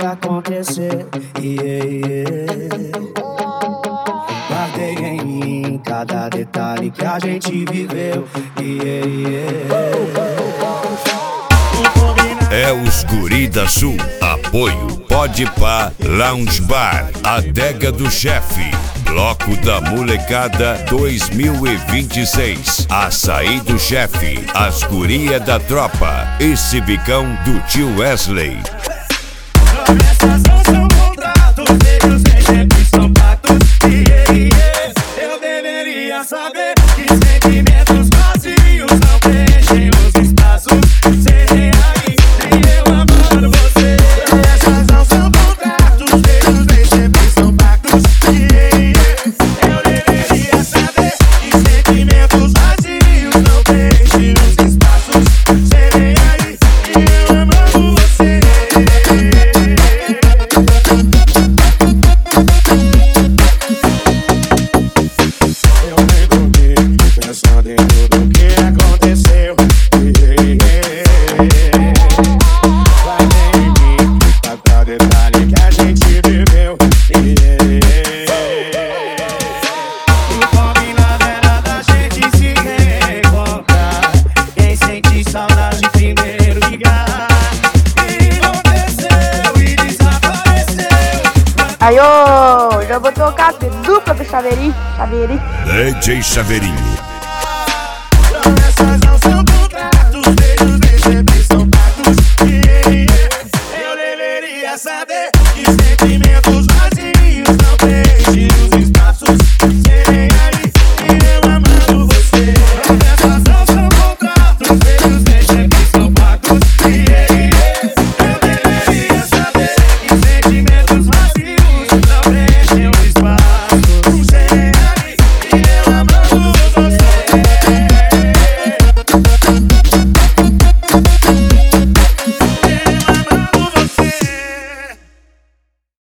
acontecer. Guardei em mim cada detalhe que a gente viveu. É os Guri da Sul. Apoio Podpah Lounge Bar, Adega do Chefe, Bloco da Molecada 2026, Açaí do Chefe, As Guria da Tropa e Cibicão do Tio Wesley. Promessas não são contratos, beijos nem sempre são pactos. Eu deveria saber que sentimentos vazios não preenchem os espaços. Sem aí, nem eu amando você. Promessas não são contratos, beijos nem sempre são pactos. Eu deveria saber que sentimentos vazios não preenchem os espaços. Sem aí, nem eu amando você. Pensando em tudo que aconteceu. Vai em mim, cada detalhe que a gente viveu. O combinado era da gente se reencontrar. Quem sente saudade primeiro ligar. E aconteceu e desapareceu. Aí, ô, já vou tocar a dupla do Chaveirinho. DJ Chaveirinho. Promessas não são contratos, beijos nem sempre são pactos. Eu deveria saber